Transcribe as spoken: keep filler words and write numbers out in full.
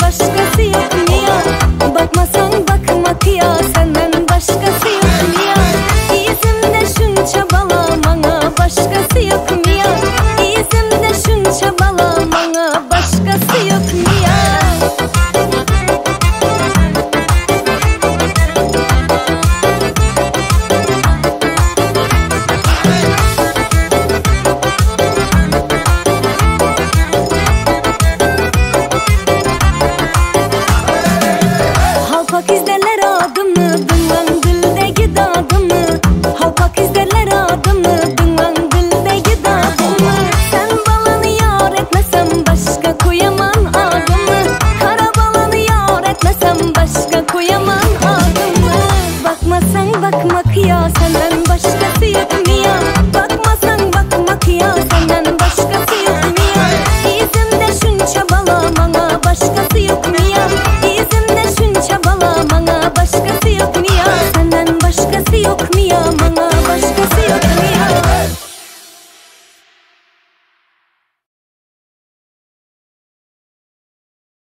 başkası yok mu ya? Bakmasan bakmak ya, senden başkası yok mu ya? İzimde şunça balamana başkası yok mu ya? İzimde şunça balamana başkası yok mu ya? Halpak izlerler adımı, dınlan dildeki dadımı. Halpak izlerler adımı, dınlan dildeki dadımı. Sen balanı yar etmesem başka koyamam adımı. Kara balanı yar etmesem başka koyamam adımı. Bakmasan bakmak ya, senden başkası yok mu ya? Bakmasan bakmak ya, senden başkası yok mu ya? İzimde şunça balamana başkası yok mu ya? İzimde şunça balamana başkası yok mu ya? Senden başkası yok mu ya? Mana